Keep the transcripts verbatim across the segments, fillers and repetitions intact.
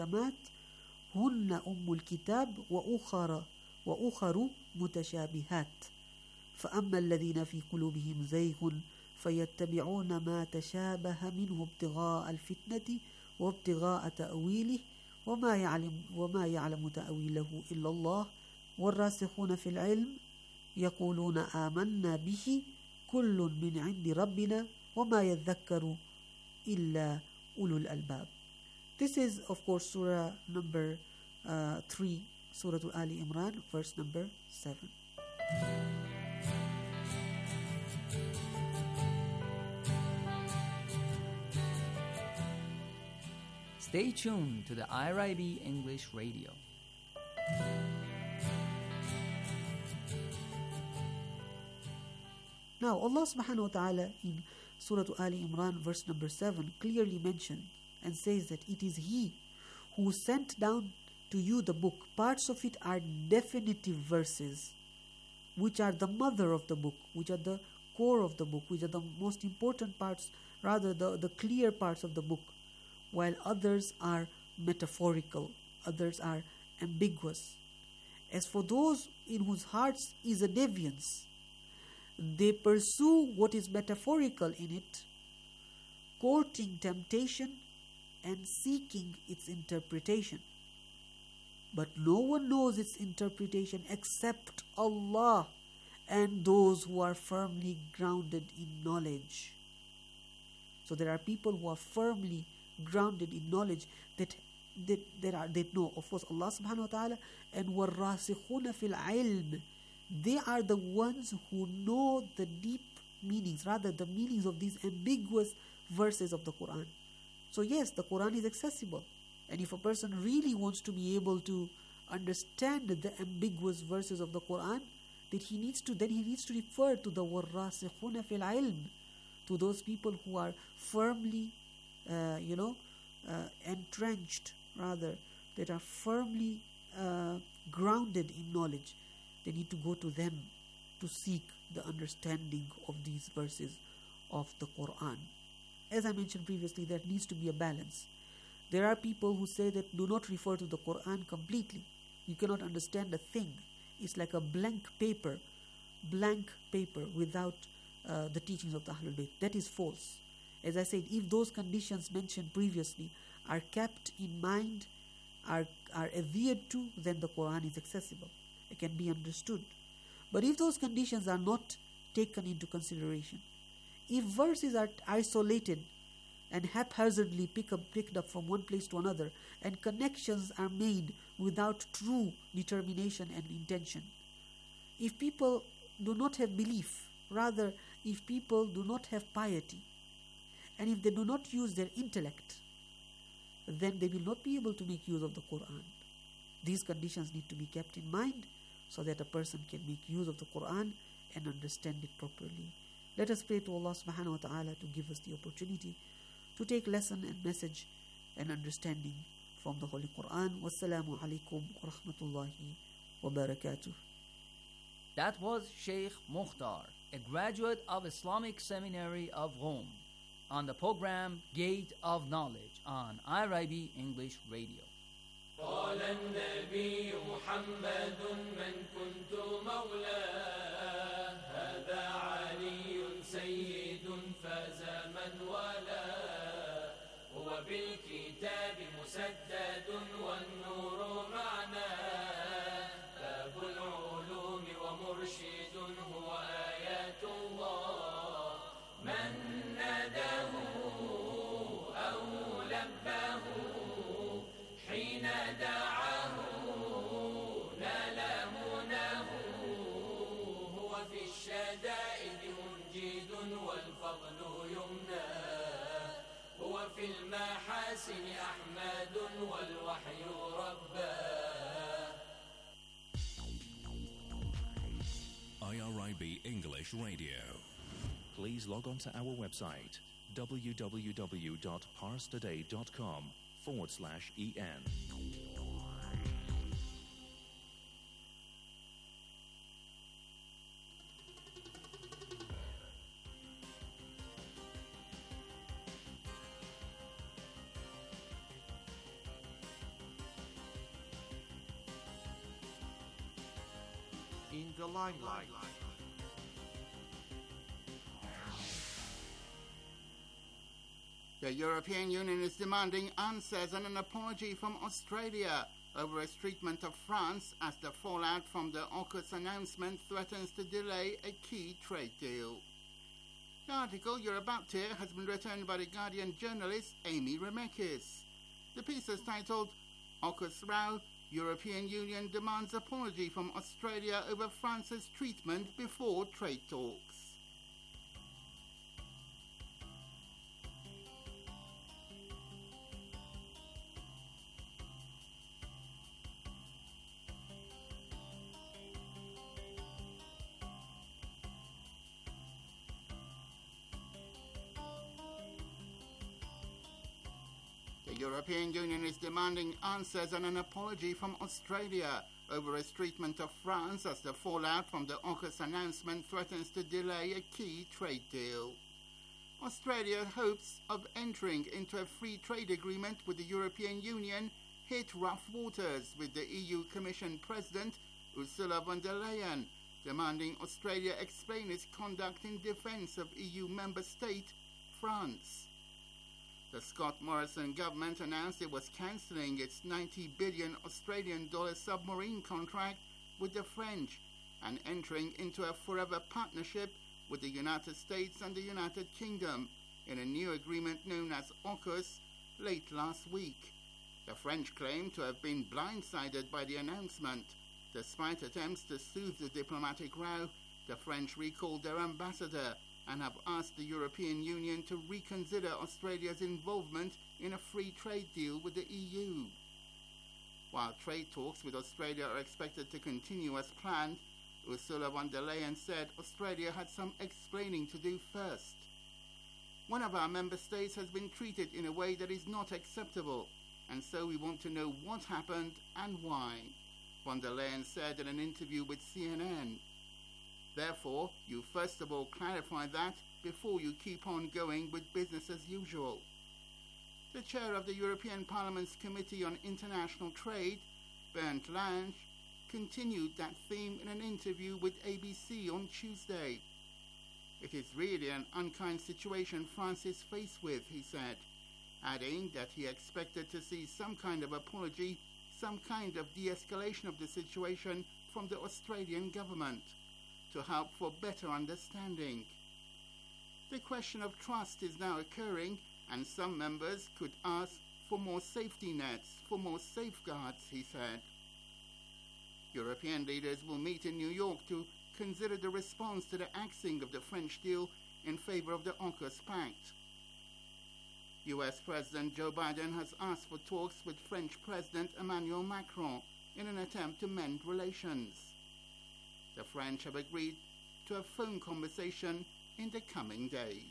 محكمات هن أم الكتاب وأخر وأخر متشابهات فأما الذين في قلوبهم زيغ فيتبعون ما تشابه منه ابتغاء الفتنة وابتغاء تأويله وما يعلم وما يعلم تأويله إلا الله والراسخون في العلم يقولون آمنا به كل من عند ربنا وما يذكر إلا أولو الألباب. This is of course Surah number uh, three, Surah Ali Imran, verse number seven. Stay tuned to the I R I B English Radio. Now Allah subhanahu wa ta'ala in Surah Ali Imran verse number seven clearly mentioned and says that it is He who sent down to you the book. Parts of it are definitive verses, which are the mother of the book, which are the core of the book, which are the most important parts, rather the, the clear parts of the book, while others are metaphorical, others are ambiguous. As for those in whose hearts is a deviance, they pursue what is metaphorical in it, courting temptation and seeking its interpretation. But no one knows its interpretation except Allah and those who are firmly grounded in knowledge. So there are people who are firmly grounded in knowledge that that, that are they know, of course, Allah subhanahu wa ta'ala, and وَالرَّاسِخُونَ فِي الْعِلْمِ. They are the ones who know the deep meanings, rather the meanings of these ambiguous verses of the Quran. So yes, the Quran is accessible, and if a person really wants to be able to understand the ambiguous verses of the Quran, that he needs to then he needs to refer to the وَالرَّاسِخُونَ فِي الْعِلْمِ, to those people who are firmly uh, you know uh, entrenched, rather that are firmly uh, grounded in knowledge. They need to go to them to seek the understanding of these verses of the Quran. As I mentioned previously, there needs to be a balance. There are people who say that do not refer to the Quran completely. You cannot understand a thing. It's like a blank paper, blank paper without uh, the teachings of the Ahlul Bayt. That is false. As I said, if those conditions mentioned previously are kept in mind, are, are adhered to, then the Quran is accessible. It can be understood. But if those conditions are not taken into consideration, if verses are isolated and haphazardly pick up, picked up from one place to another, and connections are made without true determination and intention, if people do not have belief, rather if people do not have piety, and if they do not use their intellect, then they will not be able to make use of the Quran. These conditions need to be kept in mind so that a person can make use of the Quran and understand it properly. Let us pray to Allah subhanahu wa ta'ala to give us the opportunity to take lesson and message and understanding from the Holy Quran. Wassalamu alaikum wa rahmatullahi wa barakatuh. That was Sheikh Mukhtar, a graduate of Islamic Seminary of Rome, on the program Gate of Knowledge on I R I B English Radio. قال النبي محمد من كنت مولاه هذا علي سيد فاز من والاه هو بالكتاب مسدد والنور معناه باب العلوم ومرشد هو آيات الله من ناداه أو لباه حين دعاه نال مناه هو في الشدائد منجد والفضل يمناه هو في المحاسن أحمد والوحي رباه. I R I B English Radio. Please log on to our website w w w dot pars today dot com forward slash en. the limelight. The European Union is demanding answers and an apology from Australia over its treatment of France as the fallout from the AUKUS announcement threatens to delay a key trade deal. The article you're about to hear has been written by The Guardian journalist Amy Remeikis. The piece is titled AUKUS Row, European Union demands apology from Australia over France's treatment before trade talks. The European Union is demanding answers and an apology from Australia over its treatment of France as the fallout from the AUKUS announcement threatens to delay a key trade deal. Australia's hopes of entering into a free trade agreement with the European Union hit rough waters, with the E U Commission President Ursula von der Leyen demanding Australia explain its conduct in defence of E U member state France. The Scott Morrison government announced it was cancelling its ninety billion Australian dollar submarine contract with the French and entering into a forever partnership with the United States and the United Kingdom in a new agreement known as AUKUS late last week. The French claim to have been blindsided by the announcement. Despite attempts to soothe the diplomatic row, the French recalled their ambassador and have asked the European Union to reconsider Australia's involvement in a free trade deal with the E U. While trade talks with Australia are expected to continue as planned, Ursula von der Leyen said Australia had some explaining to do first. One of our member states has been treated in a way that is not acceptable, and so we want to know what happened and why, von der Leyen said in an interview with C N N. Therefore, you first of all clarify that before you keep on going with business as usual. The chair of the European Parliament's Committee on International Trade, Bernd Lange, continued that theme in an interview with A B C on Tuesday. It is really an unkind situation France is faced with, he said, adding that he expected to see some kind of apology, some kind of de-escalation of the situation from the Australian government, to help for better understanding. The question of trust is now occurring, and some members could ask for more safety nets, for more safeguards, he said. European leaders will meet in New York to consider the response to the axing of the French deal in favor of the AUKUS Pact. U S President Joe Biden has asked for talks with French President Emmanuel Macron in an attempt to mend relations. The French have agreed to a phone conversation in the coming days.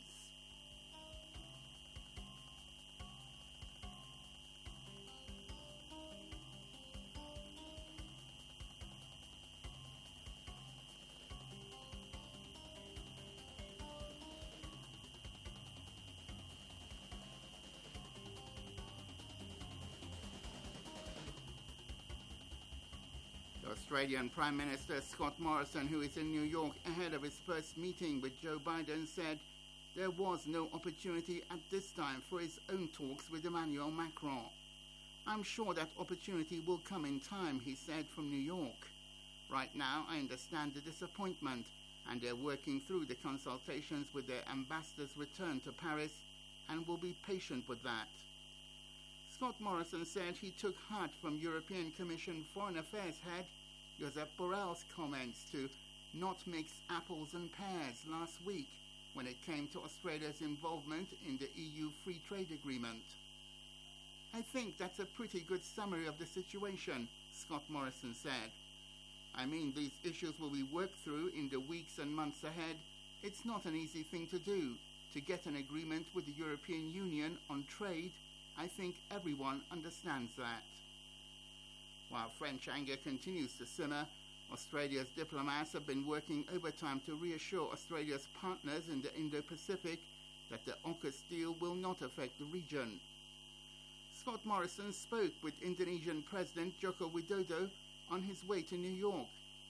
Australian Prime Minister Scott Morrison, who is in New York ahead of his first meeting with Joe Biden, said there was no opportunity at this time for his own talks with Emmanuel Macron. I'm sure that opportunity will come in time, he said from New York. Right now, I understand the disappointment, and they're working through the consultations with their ambassador's return to Paris and will be patient with that. Scott Morrison said he took heart from European Commission Foreign Affairs head Josep Borrell's comments to not mix apples and pears last week when it came to Australia's involvement in the E U Free Trade Agreement. I think that's a pretty good summary of the situation, Scott Morrison said. I mean, these issues will be worked through in the weeks and months ahead. It's not an easy thing to do, to get an agreement with the European Union on trade. I think everyone understands that. While French anger continues to simmer, Australia's diplomats have been working overtime to reassure Australia's partners in the Indo-Pacific that the AUKUS deal will not affect the region. Scott Morrison spoke with Indonesian President Joko Widodo on his way to New York.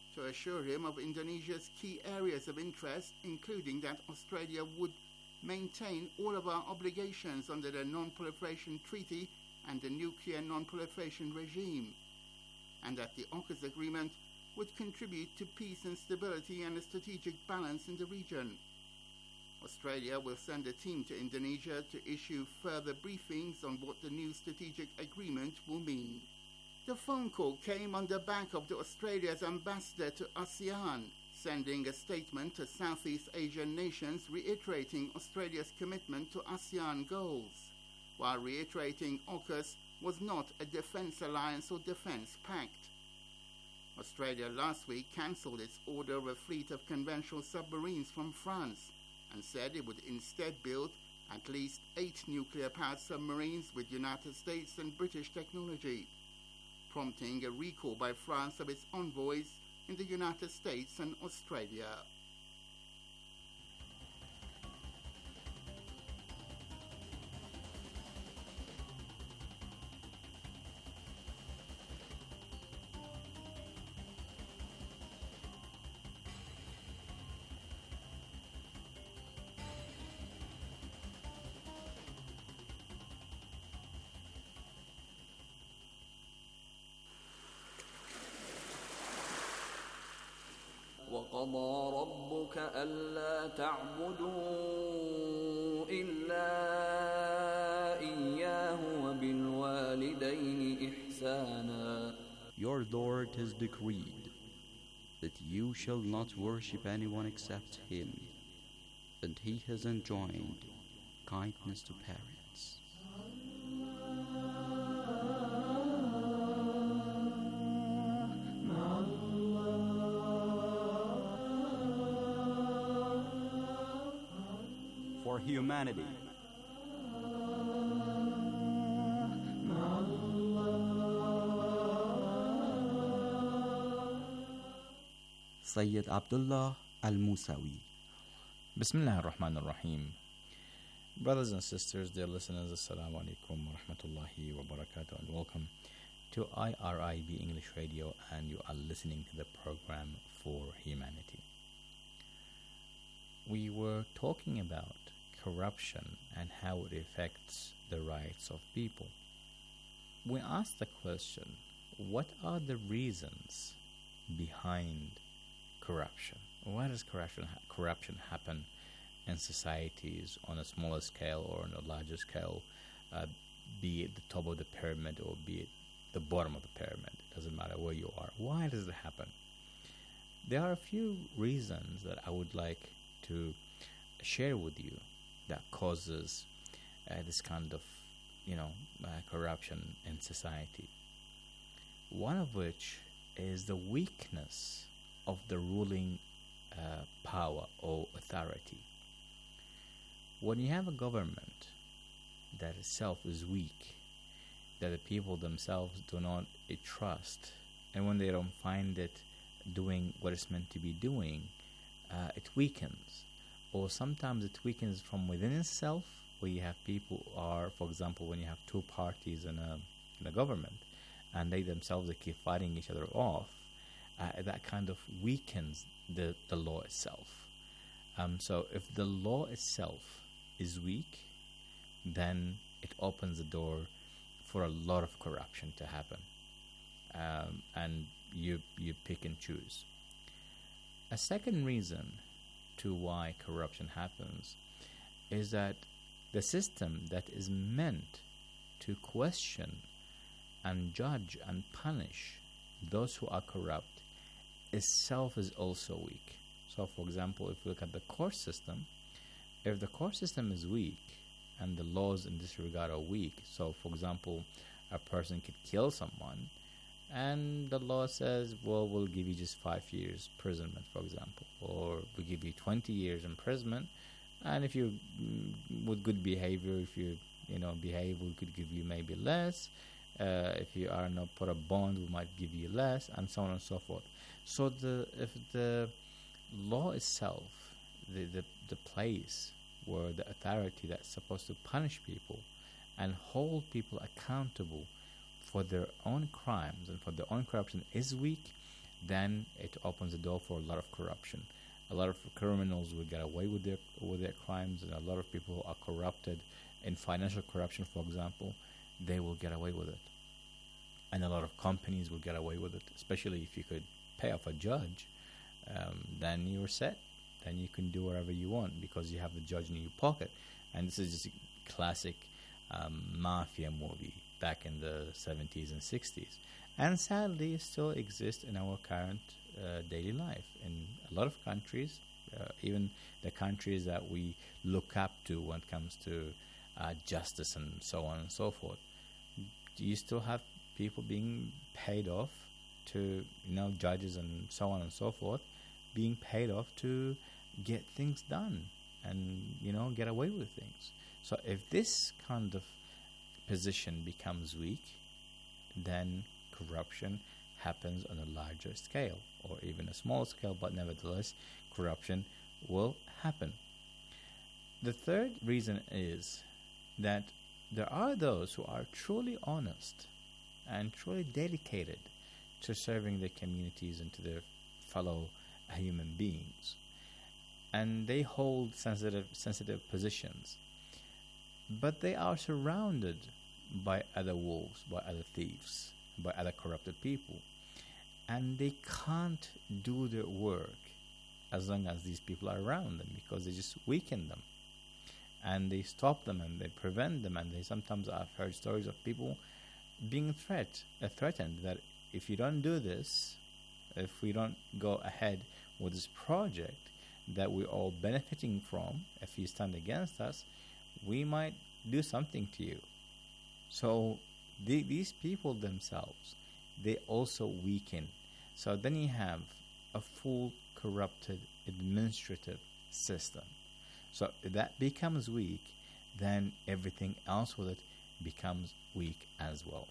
to assure him of Indonesia's key areas of interest, including that Australia would maintain all of our obligations under the Non-Proliferation Treaty and the Nuclear Non-Proliferation Regime, and that the AUKUS agreement would contribute to peace and stability and a strategic balance in the region. Australia will send a team to Indonesia to issue further briefings on what the new strategic agreement will mean. The phone call came on the back of the Australia's ambassador to ASEAN, sending a statement to Southeast Asian nations reiterating Australia's commitment to ASEAN goals, while reiterating AUKUS was not a defence alliance or defence pact. Australia last week cancelled its order of a fleet of conventional submarines from France and said it would instead build at least eight nuclear-powered submarines with United States and British technology, prompting a recall by France of its envoys in the United States and Australia. وقضى ربك ألا تعبدوا إلا إياه وبالوالدين إحسانا. Your Lord has decreed that you shall not worship anyone except Him, and He has enjoined kindness to parents. For humanity. Sayyid Abdullah Al-Musawi. Bismillah ar-Rahman ar-Rahim. Brothers and sisters, dear listeners, Assalamu alaikum wa rahmatullahi wa barakatuh, and welcome to I R I B English Radio, and you are listening to the program For Humanity. We were talking about corruption and how it affects the rights of people. We asked the question, what are the reasons behind corruption? Why does corruption ha- corruption happen in societies on a smaller scale or on a larger scale, uh, be it the top of the pyramid or be it the bottom of the pyramid? It doesn't matter where you are. Why does it happen? There are a few reasons that I would like to share with you that causes uh, this kind of, you know, uh, corruption in society. One of which is the weakness of the ruling uh, power or authority. When you have a government that itself is weak, that the people themselves do not uh, trust, and when they don't find it doing what it's meant to be doing, uh, it weakens. Or sometimes it weakens from within itself, where you have people who are, for example, when you have two parties in a, in a government, and they themselves they keep fighting each other off, uh, that kind of weakens the, the law itself. Um, so if the law itself is weak, then it opens the door for a lot of corruption to happen. Um, and you you pick and choose. A second reason to why corruption happens is that the system that is meant to question and judge and punish those who are corrupt itself is also weak. So, for example, if you look at the court system, if the court system is weak and the laws in this regard are weak, so, for example, a person could kill someone, and the law says, well, we'll give you just five years imprisonment, for example, or we'll give you twenty years imprisonment, and if you, mm, with good behavior, if you, you know, behave, we could give you maybe less. Uh, if you are not put a bond, we might give you less, and so on and so forth. So the if the law itself, the, the, the place where the authority that's supposed to punish people and hold people accountable for their own crimes and for their own corruption is weak, then it opens the door for a lot of corruption. A lot of criminals will get away with their with their crimes, and a lot of people who are corrupted in financial corruption, for example, they will get away with it. And a lot of companies will get away with it, especially if you could pay off a judge, um, then you're set. Then you can do whatever you want because you have the judge in your pocket. And this is just a classic um, mafia movie back in the seventies and sixties. And sadly, it still exists in our current uh, daily life. In a lot of countries, uh, even the countries that we look up to when it comes to uh, justice and so on and so forth, do you still have people being paid off to, you know, judges and so on and so forth, being paid off to get things done and, you know, get away with things. So if this kind of position becomes weak, then corruption happens on a larger scale or even a small scale, but nevertheless, corruption will happen. The third reason is that there are those who are truly honest and truly dedicated to serving their communities and to their fellow human beings. And they hold sensitive sensitive positions. But they are surrounded by other wolves, by other thieves, by other corrupted people. And they can't do their work as long as these people are around them because they just weaken them. And they stop them and they prevent them. And they sometimes, I've heard stories of people being threat, uh, threatened that if you don't do this, if we don't go ahead with this project that we're all benefiting from, if you stand against us, we might do something to you. So the, these people themselves, they also weaken. So then you have a full corrupted administrative system. So if that becomes weak, then everything else with it becomes weak as well.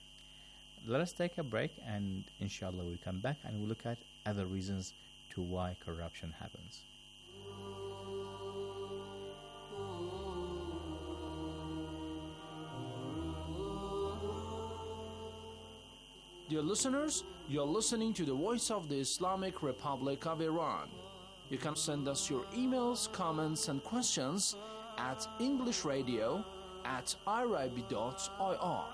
Let us take a break, and inshallah we'll come back and we'll look at other reasons to why corruption happens. Dear listeners, you're listening to the Voice of the Islamic Republic of Iran. You can send us your emails, comments, and questions at englishradio at irib dot I R.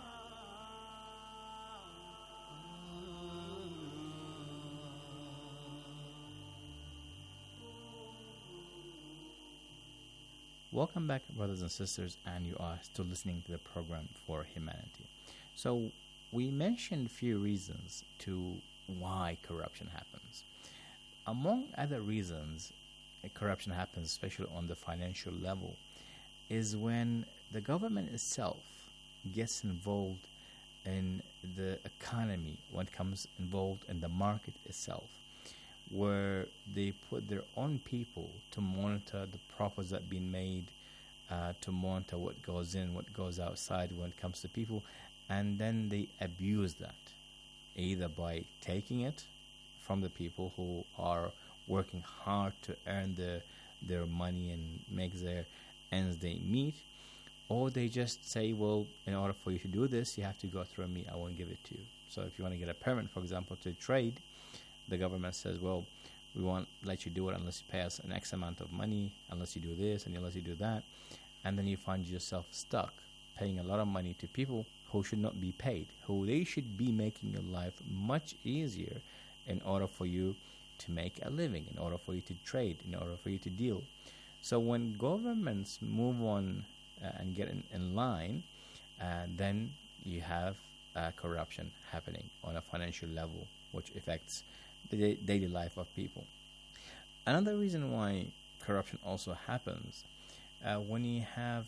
Welcome back, brothers and sisters, and you are still listening to the program For Humanity. So we mentioned a few reasons to why corruption happens. Among other reasons corruption happens, especially on the financial level, is when the government itself gets involved in the economy, when it comes involved in the market itself, where they put their own people to monitor the profits that are being made, uh, to monitor what goes in, what goes outside when it comes to people, and then they abuse that, either by taking it from the people who are working hard to earn the, their money and make their ends they meet, or they just say, well, in order for you to do this, you have to go through me, I won't give it to you. So if you want to get a permit, for example, to trade, the government says, well, we won't let you do it unless you pay us an X amount of money, unless you do this and unless you do that. And then you find yourself stuck paying a lot of money to people who should not be paid, who they should be making your life much easier in order for you to make a living, in order for you to trade, in order for you to deal. So when governments move on uh, and get in, in line, uh, then you have uh, corruption happening on a financial level, which affects the da- daily life of people. Another reason why corruption also happens, uh, when you have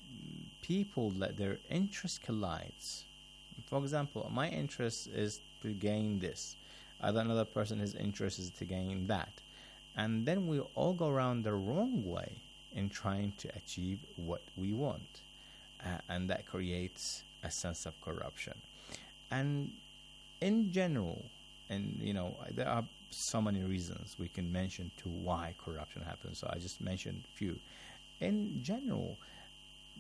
people that their interest collides. For example, my interest is to gain this. Other another person, his interest is to gain that. And then we all go around the wrong way in trying to achieve what we want. Uh, and that creates a sense of corruption. And in general, and you know, there are so many reasons we can mention to why corruption happens. So I just mentioned a few. In general,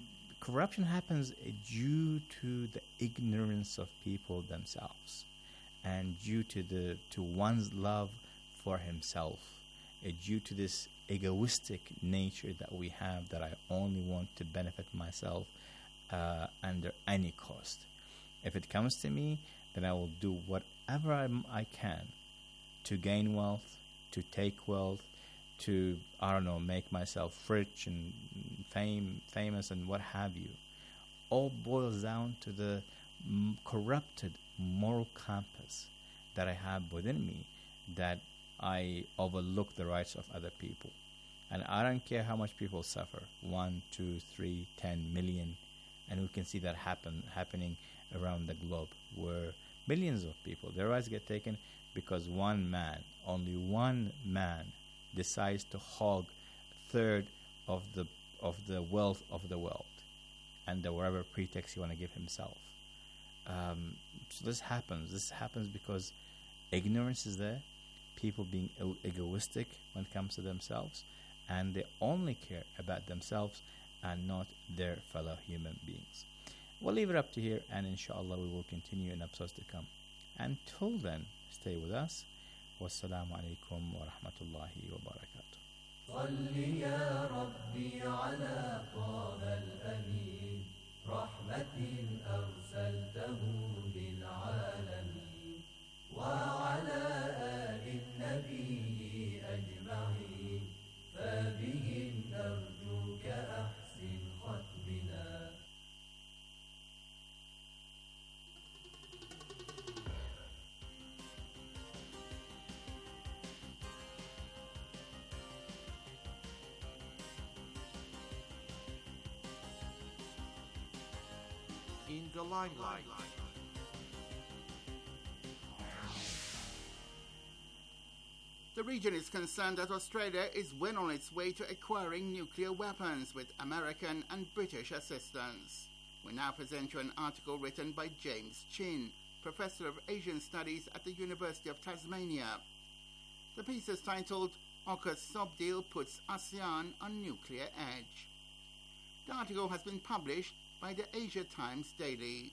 corruption happens due to the ignorance of people themselves. and due to the to one's love for himself, uh, due to this egoistic nature that we have, that I only want to benefit myself uh, under any cost. If it comes to me, then I will do whatever I'm, I can to gain wealth, to take wealth, to, I don't know, make myself rich and fame, famous and what have you. All boils down to the m- corrupted moral compass that I have within me, that I overlook the rights of other people. And I don't care how much people suffer, one, two, three, ten million, and we can see that happen happening around the globe, where millions of people, their rights get taken because one man, only one man, decides to hog a third of the of the wealth of the world, under whatever pretext he want to give himself. Um, so this happens. This happens because ignorance is there, people being e- egoistic when it comes to themselves, and they only care about themselves and not their fellow human beings. We'll leave it up to here, and inshallah we will continue in episodes to come. Until then, stay with us. Wassalamu alaikum wa rahmatullahi wa barakatuh. صل يا ربي على طه الأمين رحمة أرسلته للعالمين وعلى آل النبي أجمعين فبهم نرجوك أحسن ختمنا. In the limelight. The region is concerned that Australia is well on its way to acquiring nuclear weapons with American and British assistance. We now present you an article written by James Chin, Professor of Asian Studies at the University of Tasmania. The piece is titled, AUKUS Sub-Deal Puts ASEAN on Nuclear Edge. The article has been published by the Asia Times Daily.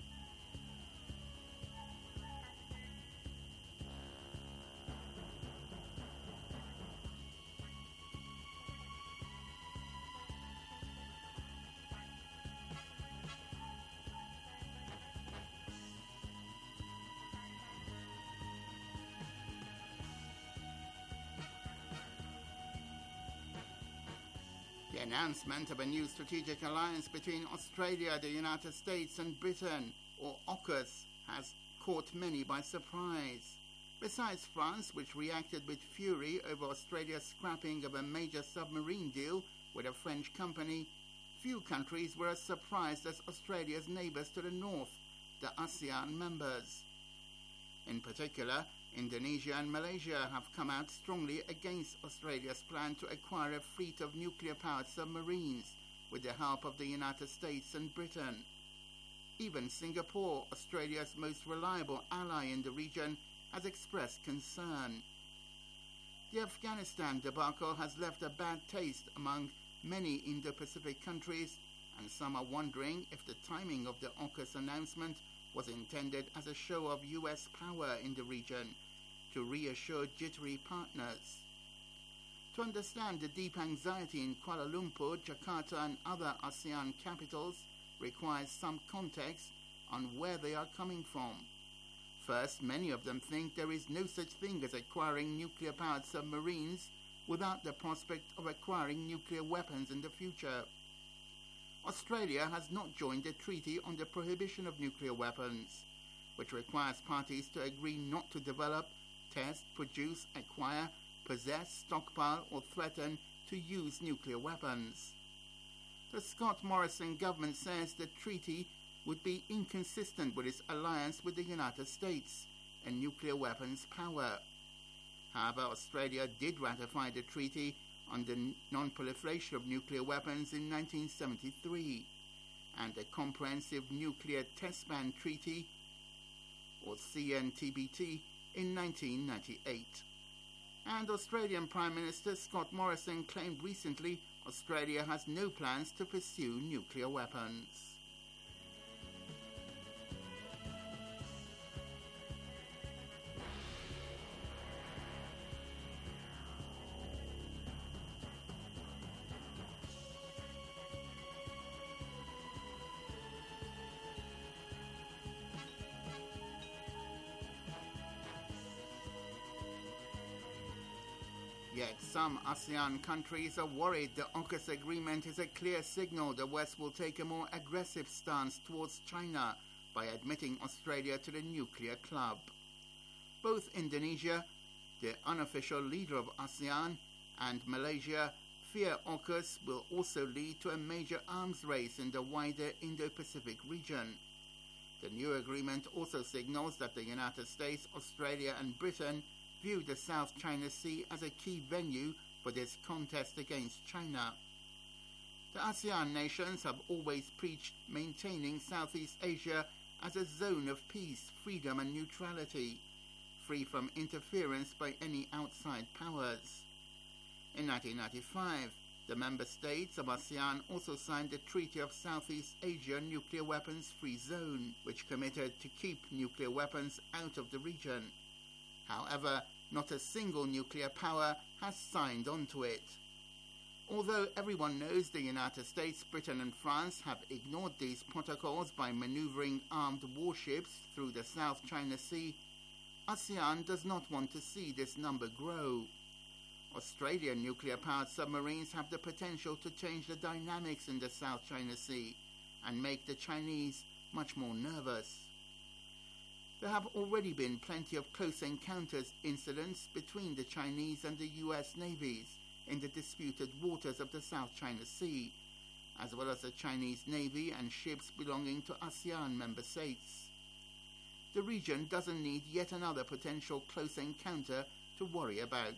The announcement of a new strategic alliance between Australia, the United States and Britain, or AUKUS, has caught many by surprise. Besides France, which reacted with fury over Australia's scrapping of a major submarine deal with a French company, few countries were as surprised as Australia's neighbours to the north, the ASEAN members. In particular, Indonesia and Malaysia have come out strongly against Australia's plan to acquire a fleet of nuclear-powered submarines with the help of the United States and Britain. Even Singapore, Australia's most reliable ally in the region, has expressed concern. The Afghanistan debacle has left a bad taste among many Indo-Pacific countries, and some are wondering if the timing of the AUKUS announcement was intended as a show of U S power in the region to reassure jittery partners. To understand the deep anxiety in Kuala Lumpur, Jakarta and other ASEAN capitals requires some context on where they are coming from. First, many of them think there is no such thing as acquiring nuclear-powered submarines without the prospect of acquiring nuclear weapons in the future. Australia has not joined the Treaty on the Prohibition of Nuclear Weapons, which requires parties to agree not to develop, test, produce, acquire, possess, stockpile or threaten to use nuclear weapons. The Scott Morrison government says the treaty would be inconsistent with its alliance with the United States and nuclear weapons power. However, Australia did ratify the treaty on the non-proliferation of nuclear weapons in nineteen seventy-three and the Comprehensive Nuclear Test Ban Treaty, or C N T B T, in nineteen ninety-eight. And Australian Prime Minister Scott Morrison claimed recently Australia has no plans to pursue nuclear weapons. Yet some ASEAN countries are worried the AUKUS agreement is a clear signal the West will take a more aggressive stance towards China by admitting Australia to the nuclear club. Both Indonesia, the unofficial leader of ASEAN, and Malaysia fear AUKUS will also lead to a major arms race in the wider Indo-Pacific region. The new agreement also signals that the United States, Australia and Britain view the South China Sea as a key venue for this contest against China. The ASEAN nations have always preached maintaining Southeast Asia as a zone of peace, freedom and neutrality, free from interference by any outside powers. In nineteen ninety-five, the member states of ASEAN also signed the Treaty of Southeast Asia Nuclear Weapons Free Zone, which committed to keep nuclear weapons out of the region. However, not a single nuclear power has signed on to it. Although everyone knows the United States, Britain and France have ignored these protocols by maneuvering armed warships through the South China Sea, ASEAN does not want to see this number grow. Australian nuclear-powered submarines have the potential to change the dynamics in the South China Sea and make the Chinese much more nervous. There have already been plenty of close encounters incidents between the Chinese and the U S navies in the disputed waters of the South China Sea, as well as the Chinese Navy and ships belonging to ASEAN member states. The region doesn't need yet another potential close encounter to worry about.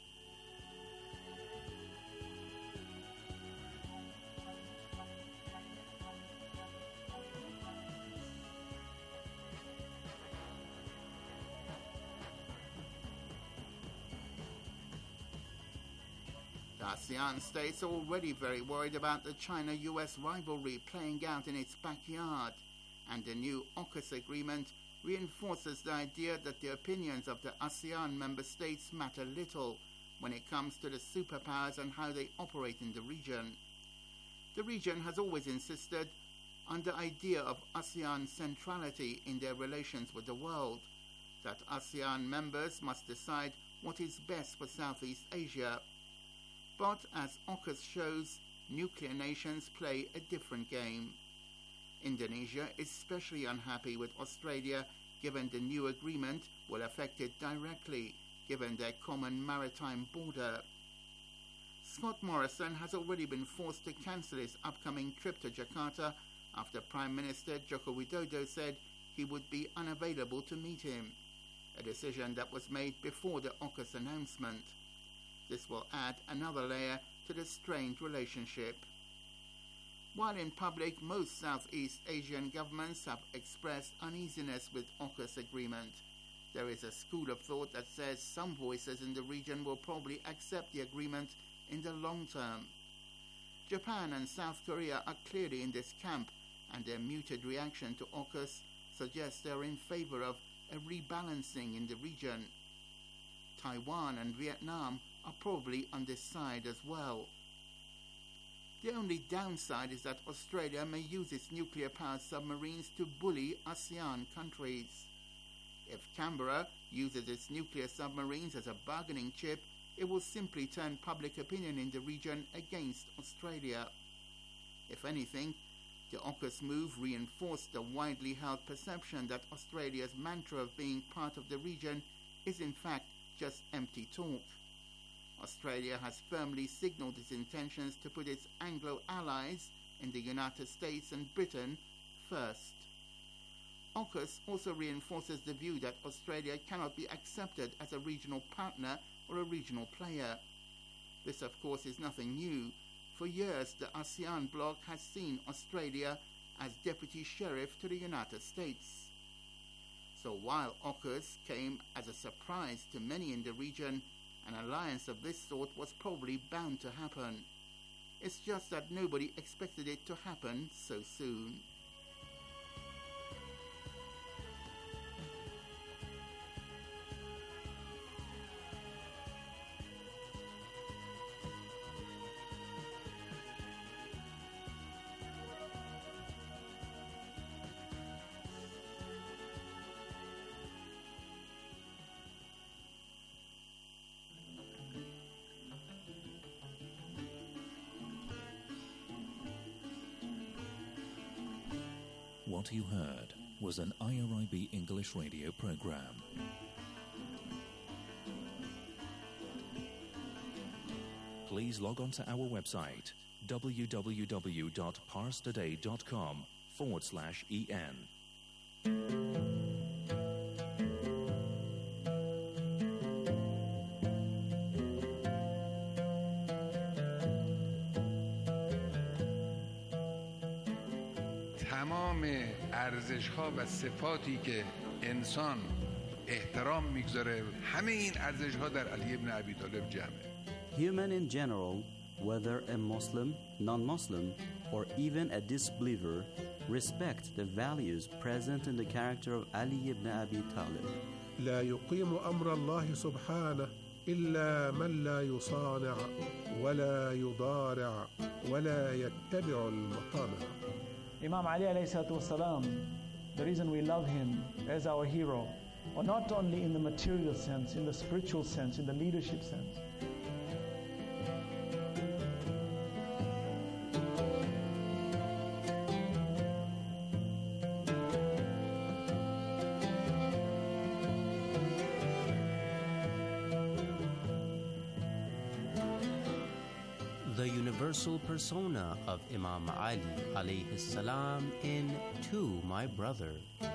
The ASEAN states are already very worried about the China-U S rivalry playing out in its backyard, and the new AUKUS agreement reinforces the idea that the opinions of the ASEAN member states matter little when it comes to the superpowers and how they operate in the region. The region has always insisted on the idea of ASEAN centrality in their relations with the world, that ASEAN members must decide what is best for Southeast Asia. But as AUKUS shows, nuclear nations play a different game. Indonesia is especially unhappy with Australia, given the new agreement will affect it directly, given their common maritime border. Scott Morrison has already been forced to cancel his upcoming trip to Jakarta after Prime Minister Joko Widodo said he would be unavailable to meet him, a decision that was made before the AUKUS announcement. This will add another layer to the strained relationship. While in public, most Southeast Asian governments have expressed uneasiness with AUKUS agreement, there is a school of thought that says some voices in the region will probably accept the agreement in the long term. Japan and South Korea are clearly in this camp, and their muted reaction to AUKUS suggests they are in favor of a rebalancing in the region. Taiwan and Vietnam are probably on this side as well. The only downside is that Australia may use its nuclear-powered submarines to bully ASEAN countries. If Canberra uses its nuclear submarines as a bargaining chip, it will simply turn public opinion in the region against Australia. If anything, the AUKUS move reinforced the widely held perception that Australia's mantra of being part of the region is in fact just empty talk. Australia has firmly signalled its intentions to put its Anglo allies in the United States and Britain first. AUKUS also reinforces the view that Australia cannot be accepted as a regional partner or a regional player. This, of course, is nothing new. For years, the ASEAN bloc has seen Australia as deputy sheriff to the United States. So while AUKUS came as a surprise to many in the region, an alliance of this sort was probably bound to happen. It's just that nobody expected it to happen so soon. What you heard was an I R I B English radio program. Please log on to our website www.parstoday.com forward slash en. تمام ارزش ها و صفاتی که انسان احترام میگذاره همه این ارزش ها در علی ابن ابی طالب جمعه. Human in general, whether a Muslim, non-Muslim, or even a disbeliever, respect the values present in the character of Ali ibn Abi Talib. لا يقيم أمر الله سبحانه إلا من لا يصانع ولا يضارع ولا يتبع المطامع. Imam Ali alayhi salatu wasalam, the reason we love him as our hero, or not only in the material sense, in the spiritual sense, in the leadership sense. The universal persona of Imam Ali alayhi salam in To My Brother.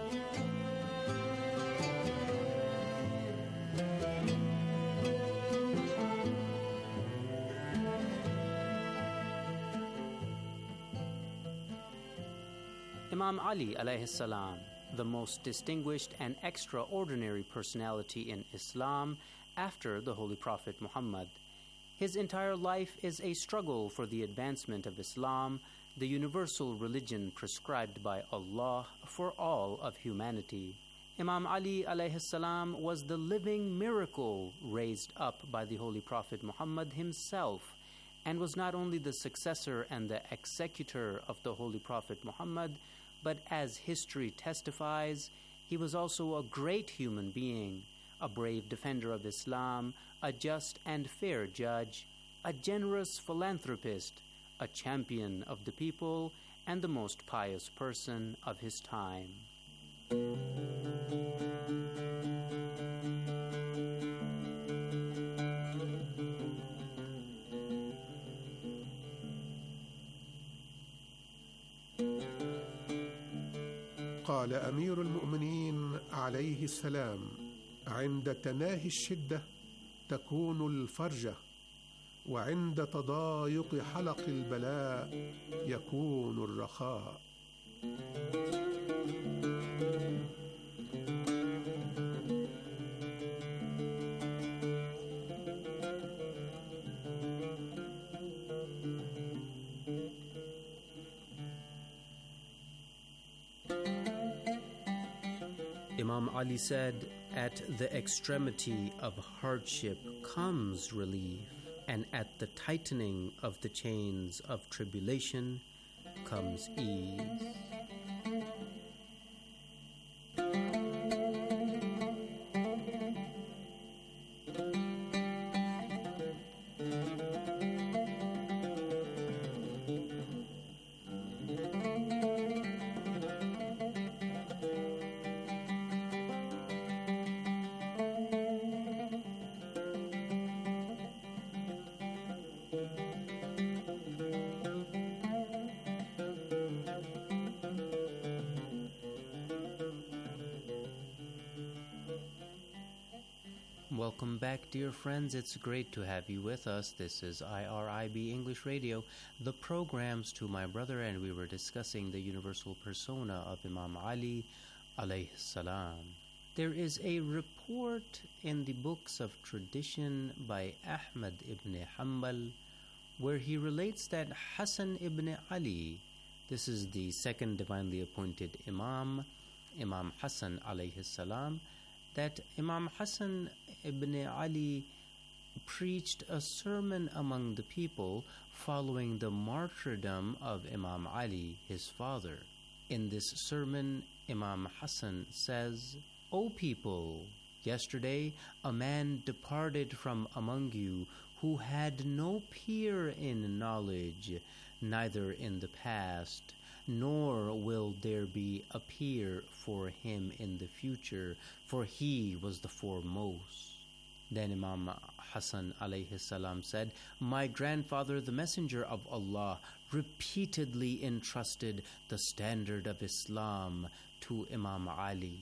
Imam Ali alayhi salam, the most distinguished and extraordinary personality in Islam after the Holy Prophet Muhammad. His entire life is a struggle for the advancement of Islam, the universal religion prescribed by Allah for all of humanity. Imam Ali alayhi salam was the living miracle raised up by the Holy Prophet Muhammad himself, and was not only the successor and the executor of the Holy Prophet Muhammad, but as history testifies, he was also a great human being, a brave defender of Islam, a just and fair judge, a generous philanthropist, a champion of the people, and the most pious person of his time. قال أمير المؤمنين عليه السلام: عند تناهي الشدة تكون الفرجة، وعند تضايق حلق البلاء يكون الرخاء. Imam Ali said, "At the extremity of hardship comes relief, and at the tightening of the chains of tribulation comes ease." Welcome back, dear friends. It's great to have you with us. This is I R I B English Radio, the programs To My Brother, and we were discussing the universal persona of Imam Ali alayhi salam. There is a report in the books of tradition by Ahmad ibn Hanbal where he relates that Hassan ibn Ali, this is the second divinely appointed Imam, Imam Hassan alayhi salam, that Imam Hassan ibn Ali preached a sermon among the people following the martyrdom of Imam Ali, his father. In this sermon, Imam Hassan says, "O people, yesterday a man departed from among you who had no peer in knowledge, neither in the past nor will there be a peer for him in the future, for he was the foremost. Then Imam Hassan alayhi salam said, my grandfather, the Messenger of Allah, repeatedly entrusted the standard of Islam to Imam Ali.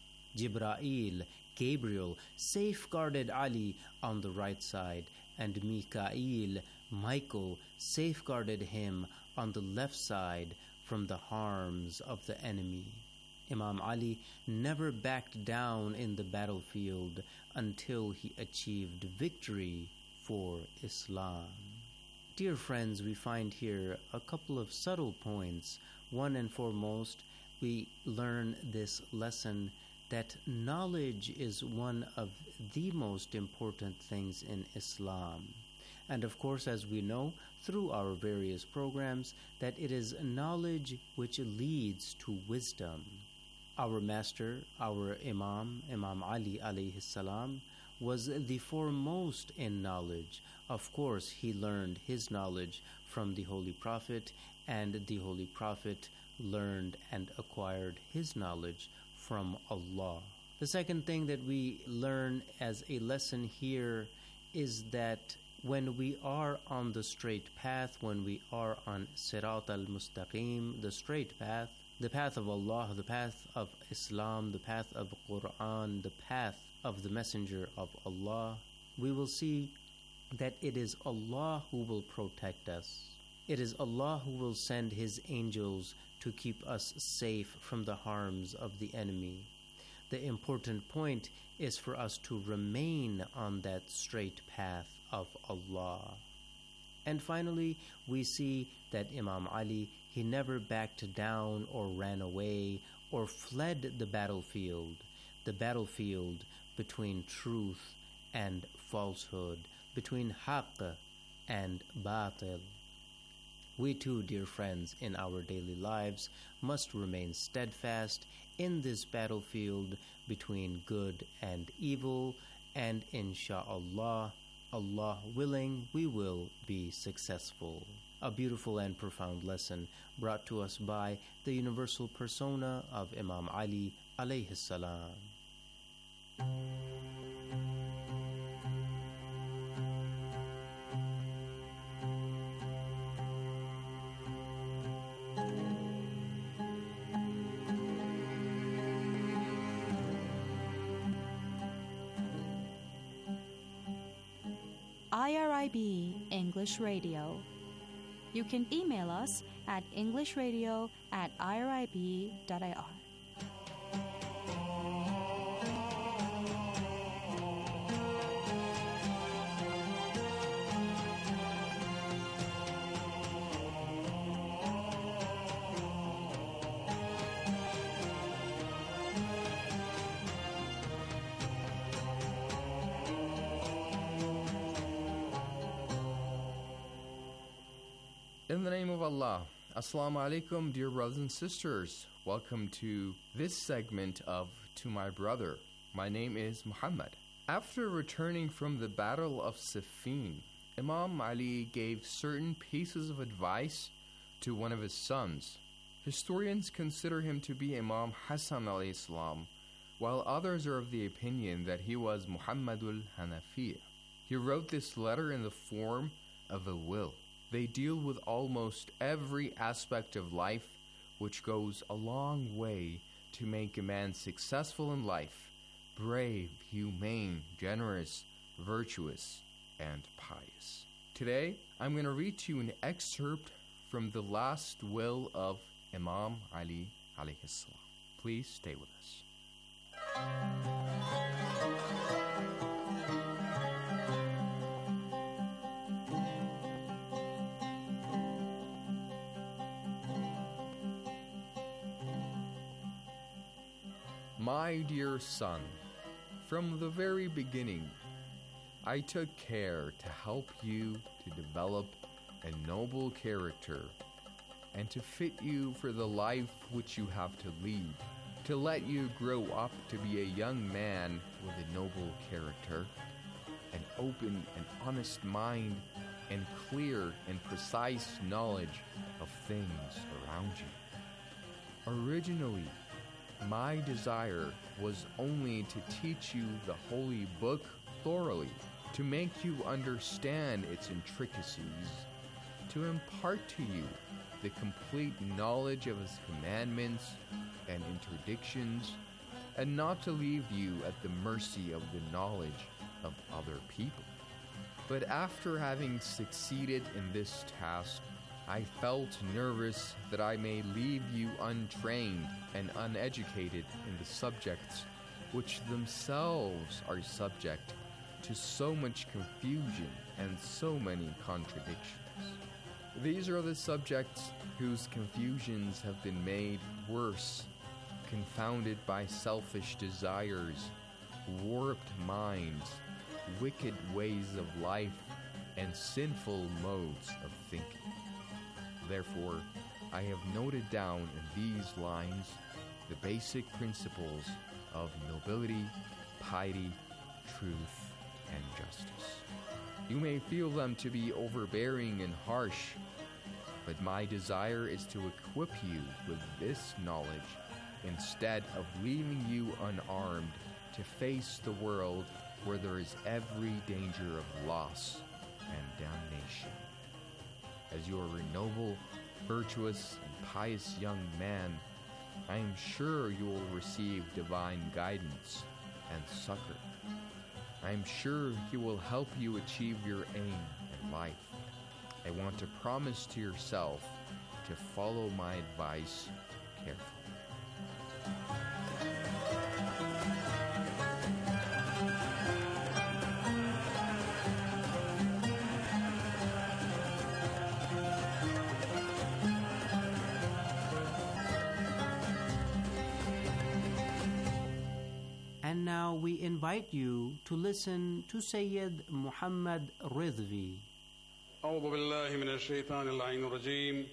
Jibra'il, Gabriel, safeguarded Ali on the right side, and Mikael, Michael, safeguarded him on the left side from the harms of the enemy. Imam Ali never backed down in the battlefield until he achieved victory for Islam. Dear friends, we find here a couple of subtle points. One and foremost, we learn this lesson that knowledge is one of the most important things in Islam. And of course, as we know through our various programs, that it is knowledge which leads to wisdom. Our master, our Imam, Imam Ali alayhi salam, was the foremost in knowledge. Of course, he learned his knowledge from the Holy Prophet, and the Holy Prophet learned and acquired his knowledge from Allah. The second thing that we learn as a lesson here is that when we are on the straight path, when we are on Sirat al-Mustaqim, the straight path, the path of Allah, the path of Islam, the path of Quran, the path of the Messenger of Allah, we will see that it is Allah who will protect us. It is Allah who will send His angels to keep us safe from the harms of the enemy. The important point is for us to remain on that straight path of Allah. And finally, we see that Imam Ali, he never backed down or ran away or fled the battlefield, the battlefield between truth and falsehood, between haqq and batil. We too, dear friends, in our daily lives must remain steadfast in this battlefield between good and evil, and insha'Allah, Allah willing, we will be successful. A beautiful and profound lesson brought to us by the universal persona of Imam Ali alayhi salam. I R I B English Radio. You can email us at englishradio at irib dot I R. In the name of Allah, Assalamu alaikum, dear brothers and sisters. Welcome to this segment of To My Brother. My name is Muhammad. After returning from the Battle of Siffin, Imam Ali gave certain pieces of advice to one of his sons. Historians consider him to be Imam Hassan alayhi salam, while others are of the opinion that he was Muhammadul Hanafiya. He wrote this letter in the form of a will. They deal with almost every aspect of life, which goes a long way to make a man successful in life, brave, humane, generous, virtuous, and pious. Today, I'm going to read to you an excerpt from the last will of Imam Ali alayhi salam. Please stay with us. My dear son, from the very beginning, I took care to help you to develop a noble character and to fit you for the life which you have to lead, to let you grow up to be a young man with a noble character, an open and honest mind, and clear and precise knowledge of things around you. Originally, my desire was only to teach you the holy book thoroughly, to make you understand its intricacies, to impart to you the complete knowledge of his commandments and interdictions, and not to leave you at the mercy of the knowledge of other people. But after having succeeded in this task, I felt nervous that I may leave you untrained and uneducated in the subjects which themselves are subject to so much confusion and so many contradictions. These are the subjects whose confusions have been made worse, confounded by selfish desires, warped minds, wicked ways of life, and sinful modes of thinking. Therefore, I have noted down in these lines the basic principles of nobility, piety, truth, and justice. You may feel them to be overbearing and harsh, but my desire is to equip you with this knowledge instead of leaving you unarmed to face the world where there is every danger of loss and damnation. As your noble, virtuous, and pious young man, I am sure you will receive divine guidance and succor. I am sure he will help you achieve your aim in life. I want to promise to yourself to follow my advice carefully. And now we invite you to listen to Sayyid Muhammad Ridvi. أعوذ بالله من الشيطان اللعين الرجيم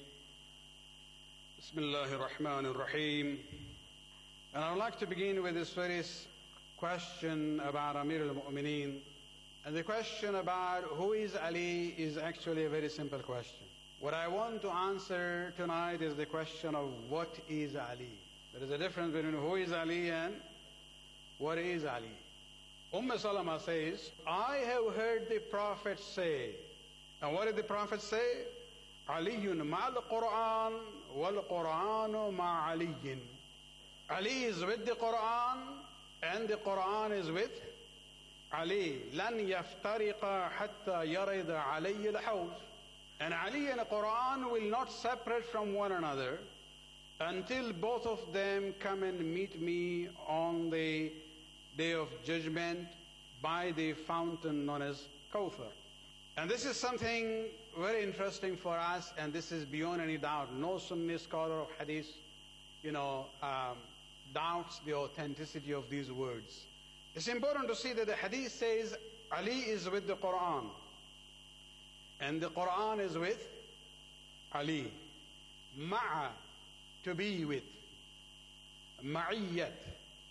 بسم الله الرحمن الرحيم. And I would like to begin with this first question about Amir al-Mu'mineen. And the question about who is Ali is actually a very simple question. What I want to answer tonight is the question of what is Ali. There is a difference between who is Ali and what is Ali. Umm Salama says, I have heard the Prophet say, and what did the Prophet say? Aliyun ma'al Quran wal Quranu ma'aliyin. Ali is with the Quran and the Quran is with Ali. Lan yaftariqa hatta yarida alayhi al-hawz. And Ali and the Quran will not separate from one another until both of them come and meet me on the day of judgment by the fountain known as Kawthar. And this is something very interesting for us, and this is beyond any doubt. No Sunni scholar of Hadith, you know, um, doubts the authenticity of these words. It's important to see that the Hadith says Ali is with the Quran, and the Quran is with Ali. Ma'a, to be with. Ma'iyyat,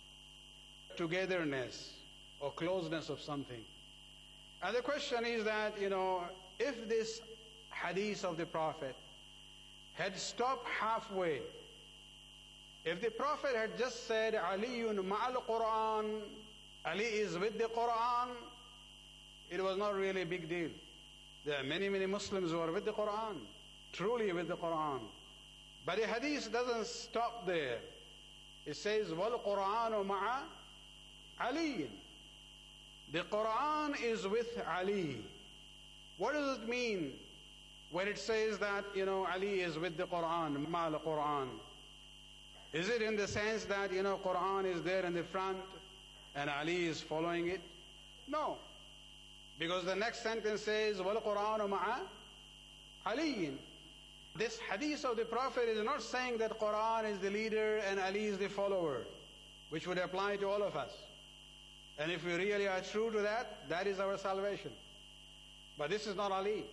togetherness or closeness of something. And the question is that, you know, if this hadith of the Prophet had stopped halfway, if the Prophet had just said, Aliyun ma'al Quran, Ali is with the Quran, it was not really a big deal. There are many, many Muslims who are with the Quran, truly with the Quran. But the hadith doesn't stop there. It says, Wal Quranu ma'a aliyin. The Quran is with Ali. What does it mean when it says that, you know, Ali is with the Quran, ma'al Quran? Is it in the sense that, you know, Quran is there in the front and Ali is following it? No. Because the next sentence says, Wal Quranu ma'a aliyin. This hadith of the Prophet is not saying that Quran is the leader and Ali is the follower, which would apply to all of us. And if we really are true to that, that is our salvation. But this is not Ali.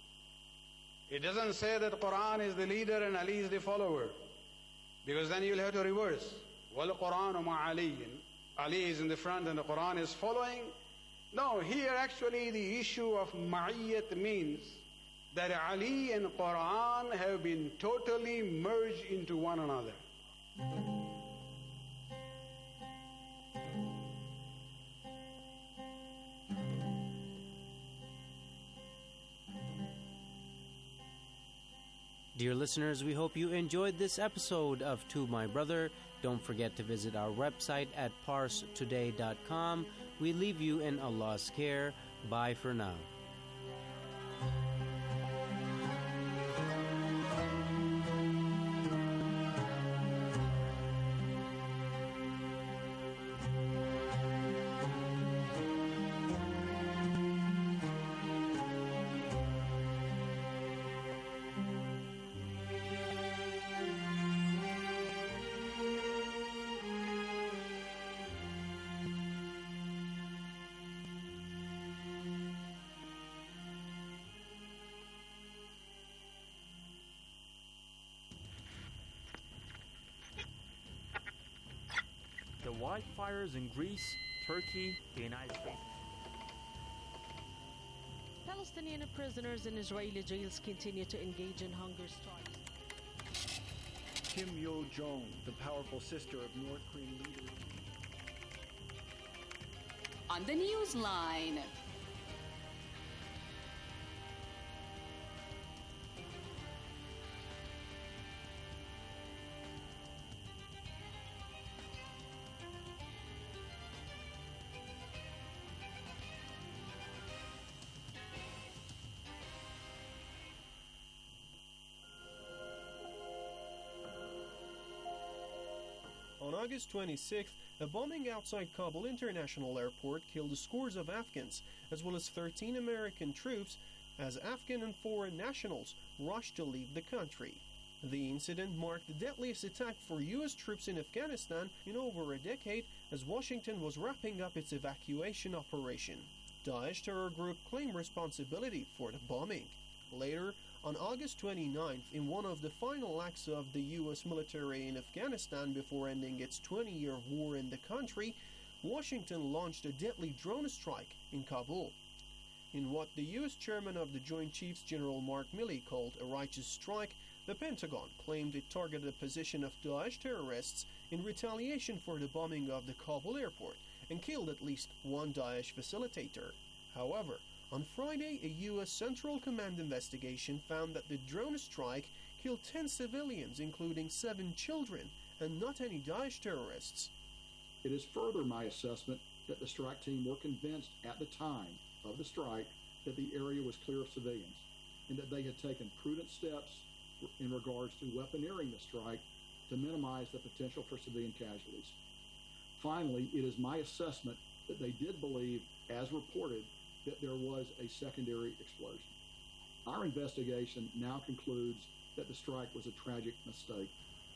It doesn't say that Quran is the leader and Ali is the follower, because then you'll have to reverse. Wal Quranu ma'aliyin. Ali is in the front and the Quran is following. No, here actually the issue of ma'iyyat means that Ali and Quran have been totally merged into one another. Dear listeners, we hope you enjoyed this episode of To My Brother. Don't forget to visit our website at pars today dot com. We leave you in Allah's care. Bye for now. The wildfires in Greece, Turkey, the United States. Palestinian prisoners in Israeli jails continue to engage in hunger strikes. Kim Yo-jong, the powerful sister of North Korean leader. On the news line. On August twenty-sixth, a bombing outside Kabul International Airport killed scores of Afghans, as well as thirteen American troops, as Afghan and foreign nationals rushed to leave the country. The incident marked the deadliest attack for U S troops in Afghanistan in over a decade, as Washington was wrapping up its evacuation operation. Daesh terror group claimed responsibility for the bombing. Later, on August twenty-ninth, in one of the final acts of the U S military in Afghanistan before ending its twenty-year war in the country, Washington launched a deadly drone strike in Kabul. In what the U S chairman of the Joint Chiefs, General Mark Milley, called a righteous strike, the Pentagon claimed it targeted a position of Daesh terrorists in retaliation for the bombing of the Kabul airport and killed at least one Daesh facilitator. However, on Friday, a U S Central Command investigation found that the drone strike killed ten civilians, including seven children, and not any Daesh terrorists. It is further my assessment that the strike team were convinced at the time of the strike that the area was clear of civilians and that they had taken prudent steps in regards to weaponeering the strike to minimize the potential for civilian casualties. Finally, it is my assessment that they did believe, as reported, that there was a secondary explosion. Our investigation now concludes that the strike was a tragic mistake.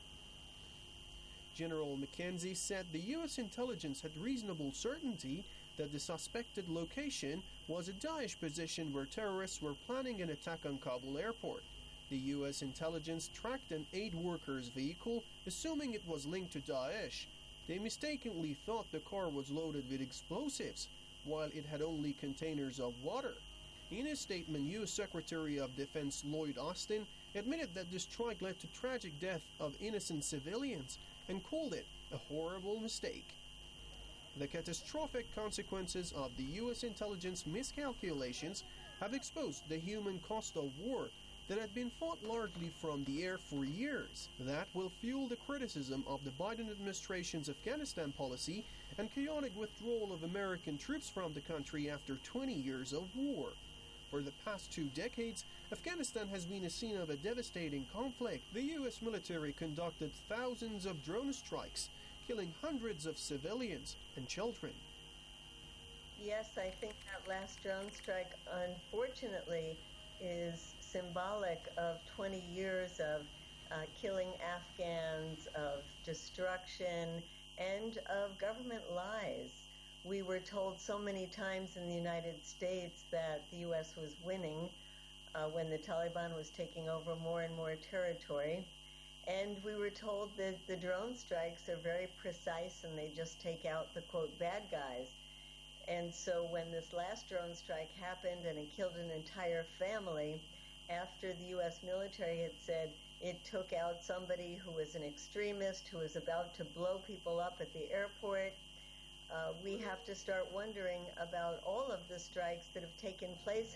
General McKenzie said the U S intelligence had reasonable certainty that the suspected location was a Daesh position where terrorists were planning an attack on Kabul airport. The U S intelligence tracked an aid workers' vehicle, assuming it was linked to Daesh. They mistakenly thought the car was loaded with explosives, while it had only containers of water. In a statement, U S Secretary of Defense Lloyd Austin admitted that the strike led to tragic death of innocent civilians and called it a horrible mistake. The catastrophic consequences of the U S intelligence miscalculations have exposed the human cost of war that had been fought largely from the air for years. That will fuel the criticism of the Biden administration's Afghanistan policy and chaotic withdrawal of American troops from the country after twenty years of war. For the past two decades, Afghanistan has been a scene of a devastating conflict. The U S military conducted thousands of drone strikes, killing hundreds of civilians and children. Yes, I think that last drone strike, unfortunately, is symbolic of twenty years of uh, killing Afghans, of destruction, and of government lies. We were told so many times in the United States that the U S was winning uh, when the Taliban was taking over more and more territory. And we were told that the drone strikes are very precise and they just take out the, quote, bad guys. And so when this last drone strike happened and it killed an entire family, after the U S military had said, It took out somebody who was an extremist, who was about to blow people up at the airport. Uh, we have to start wondering about all of the strikes that have taken place.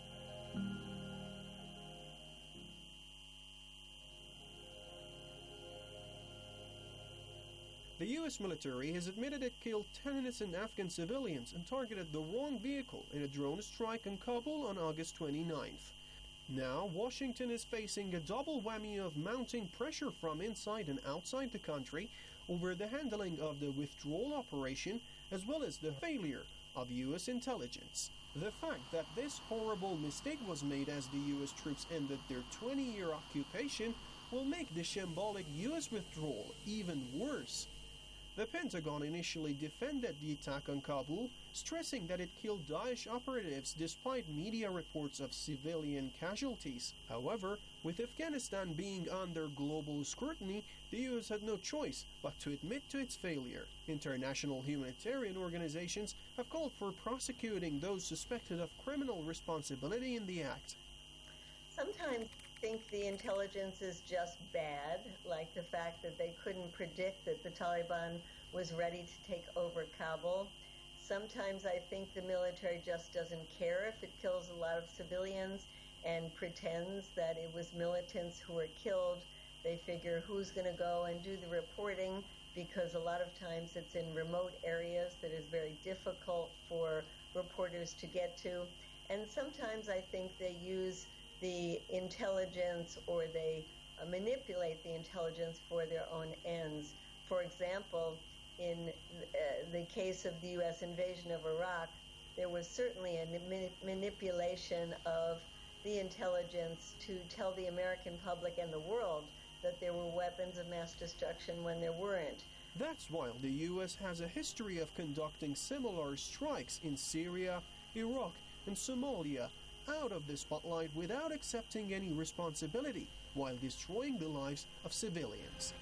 The U S military has admitted it killed ten innocent Afghan civilians and targeted the wrong vehicle in a drone strike in Kabul on August twenty-ninth. Now, Washington is facing a double whammy of mounting pressure from inside and outside the country over the handling of the withdrawal operation, as well as the failure of U S intelligence. The fact that this horrible mistake was made as the U S troops ended their twenty-year occupation will make the shambolic U S withdrawal even worse. The Pentagon initially defended the attack on Kabul, stressing that it killed Daesh operatives despite media reports of civilian casualties. However, with Afghanistan being under global scrutiny, the U S had no choice but to admit to its failure. International humanitarian organizations have called for prosecuting those suspected of criminal responsibility in the act. Sometimes I think the intelligence is just bad, like the fact that they couldn't predict that the Taliban was ready to take over Kabul. Sometimes I think the military just doesn't care if it kills a lot of civilians and pretends that it was militants who were killed. They figure who's going to go and do the reporting, because a lot of times it's in remote areas that is very difficult for reporters to get to. And sometimes I think they use the intelligence, or they uh, manipulate the intelligence for their own ends. For example, in uh, the case of the U S invasion of Iraq, there was certainly a mani- manipulation of the intelligence to tell the American public and the world that there were weapons of mass destruction when there weren't. That's while the U S has a history of conducting similar strikes in Syria, Iraq, and Somalia out of the spotlight without accepting any responsibility, while destroying the lives of civilians.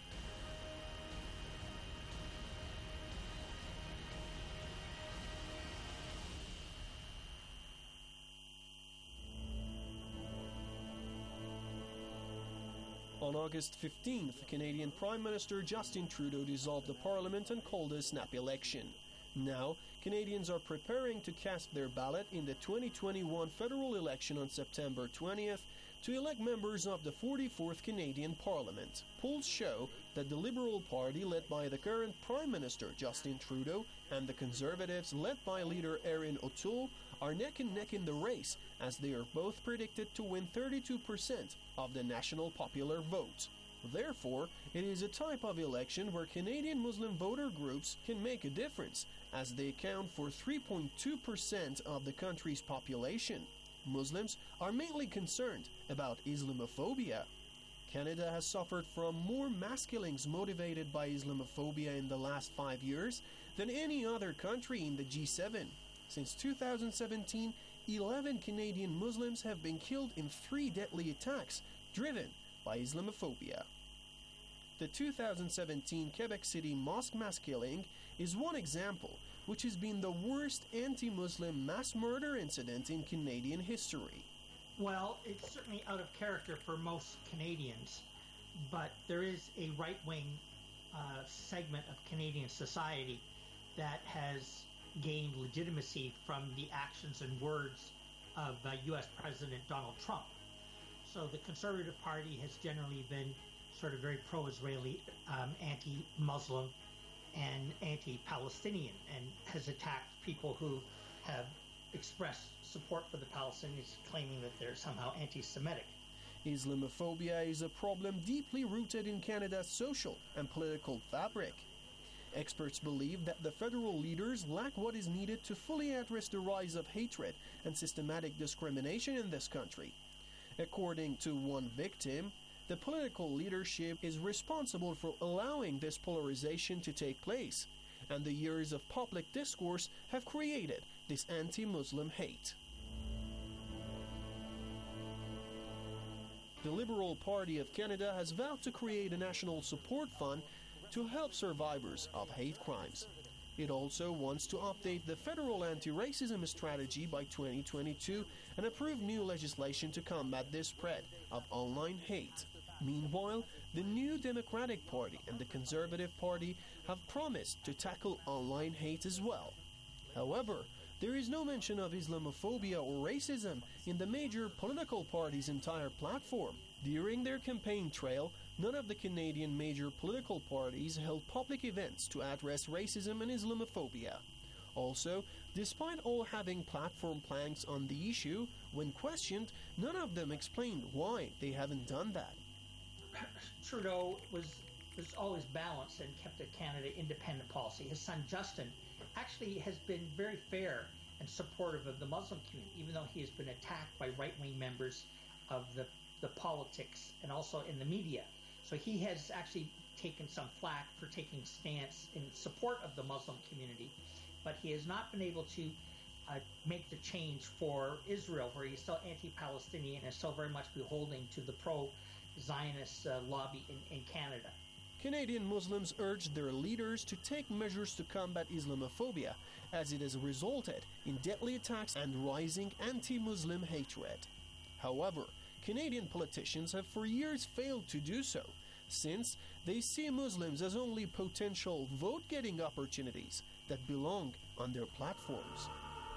On August fifteenth, Canadian Prime Minister Justin Trudeau dissolved the Parliament and called a snap election. Now, Canadians are preparing to cast their ballot in the twenty twenty-one federal election on September twentieth to elect members of the forty-fourth Canadian Parliament. Polls show that the Liberal Party, led by the current Prime Minister Justin Trudeau, and the Conservatives, led by leader Erin O'Toole, are neck and neck in the race, as they are both predicted to win thirty-two percent of the national popular vote. Therefore, it is a type of election where Canadian Muslim voter groups can make a difference, as they account for three point two percent of the country's population. Muslims are mainly concerned about Islamophobia. Canada has suffered from more mass killings motivated by Islamophobia in the last five years than any other country in the G seven. Since two thousand seventeen, eleven Canadian Muslims have been killed in three deadly attacks driven by Islamophobia. The two thousand seventeen Quebec City mosque mass killing is one example, which has been the worst anti-Muslim mass murder incident in Canadian history. Well, it's certainly out of character for most Canadians, but there is a right-wing uh, segment of Canadian society that has gained legitimacy from the actions and words of uh, U S President Donald Trump. So the Conservative Party has generally been sort of very pro-Israeli, um, anti-Muslim, and anti-Palestinian, and has attacked people who have expressed support for the Palestinians, claiming that they're somehow anti-Semitic. Islamophobia is a problem deeply rooted in Canada's social and political fabric. Experts believe that the federal leaders lack what is needed to fully address the rise of hatred and systematic discrimination in this country. According to one victim, the political leadership is responsible for allowing this polarization to take place, and the years of public discourse have created this anti-Muslim hate. The Liberal Party of Canada has vowed to create a national support fund to help survivors of hate crimes. It also wants to update the federal anti-racism strategy by twenty twenty-two and approve new legislation to combat the spread of online hate. Meanwhile, the New Democratic Party and the Conservative Party have promised to tackle online hate as well. However, there is no mention of Islamophobia or racism in the major political parties' entire platform. During their campaign trail, none of the Canadian major political parties held public events to address racism and Islamophobia. Also, despite all having platform planks on the issue, when questioned, none of them explained why they haven't done that. Trudeau was was always balanced and kept a Canada independent policy. His son Justin actually has been very fair and supportive of the Muslim community, even though he has been attacked by right-wing members of the, the politics and also in the media. So he has actually taken some flack for taking stance in support of the Muslim community, but he has not been able to uh, make the change for Israel, where he's still anti-Palestinian and still very much beholding to the pro-Zionist uh, lobby in, in Canada. Canadian Muslims urged their leaders to take measures to combat Islamophobia, as it has resulted in deadly attacks and rising anti-Muslim hatred. However, Canadian politicians have for years failed to do so, since they see Muslims as only potential vote-getting opportunities that belong on their platforms.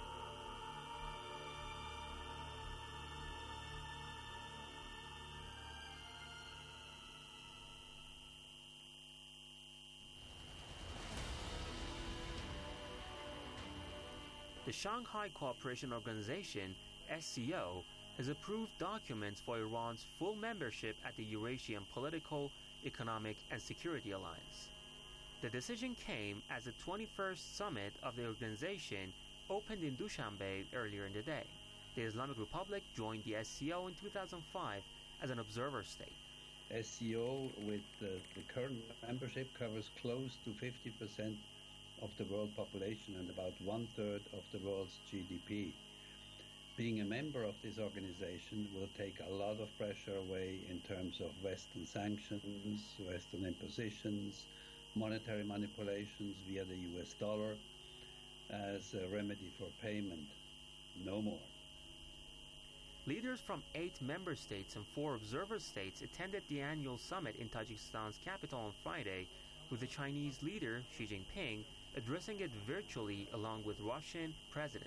The Shanghai Cooperation Organization, S C O, has approved documents for Iran's full membership at the Eurasian Political, Economic and Security Alliance. The decision came as the twenty-first summit of the organization opened in Dushanbe earlier in the day. The Islamic Republic joined the S C O in two thousand five as an observer state. S C O, with the, the current membership, covers close to fifty percent of the world population and about one-third of the world's G D P. Being a member of this organization will take a lot of pressure away in terms of Western sanctions, Western impositions, monetary manipulations via the U S dollar as a remedy for payment. No more. Leaders from eight member states and four observer states attended the annual summit in Tajikistan's capital on Friday, with the Chinese leader Xi Jinping addressing it virtually along with Russian President.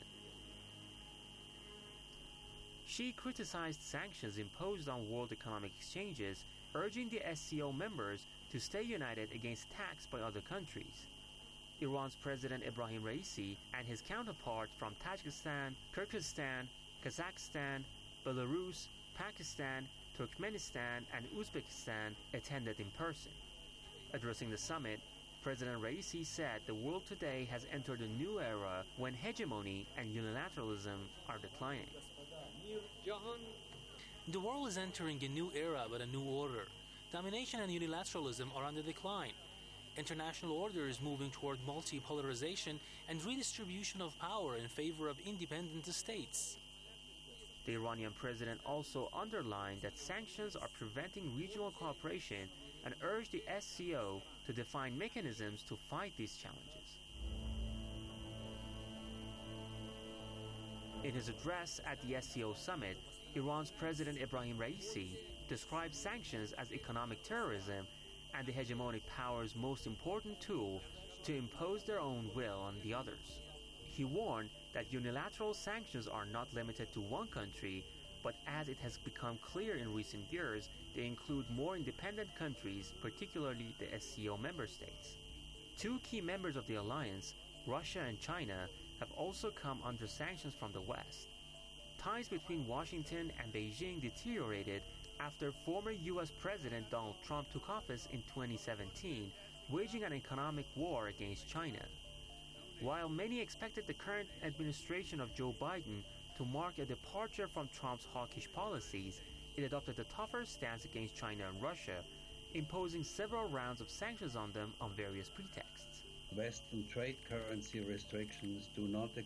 Xi criticized sanctions imposed on world economic exchanges, urging the S C O members to stay united against attacks by other countries. Iran's President Ebrahim Raisi and his counterparts from Tajikistan, Kyrgyzstan, Kazakhstan, Belarus, Pakistan, Turkmenistan, and Uzbekistan attended in person. Addressing the summit, President Raisi said the world today has entered a new era when hegemony and unilateralism are declining. The world is entering a new era but a new order. Domination and unilateralism are on the decline. International order is moving toward multipolarization and redistribution of power in favor of independent states. The Iranian president also underlined that sanctions are preventing regional cooperation and urged the S C O to define mechanisms to fight these challenges. In his address at the S C O summit, Iran's President Ebrahim Raisi described sanctions as economic terrorism and the hegemonic power's most important tool to impose their own will on the others. He warned that unilateral sanctions are not limited to one country, but as it has become clear in recent years, they include more independent countries, particularly the S C O member states. Two key members of the alliance, Russia and China, have also come under sanctions from the West. Ties between Washington and Beijing deteriorated after former U S President Donald Trump took office in twenty seventeen, waging an economic war against China. While many expected the current administration of Joe Biden to mark a departure from Trump's hawkish policies, it adopted a tougher stance against China and Russia, imposing several rounds of sanctions on them on various pretexts. Western trade currency restrictions do not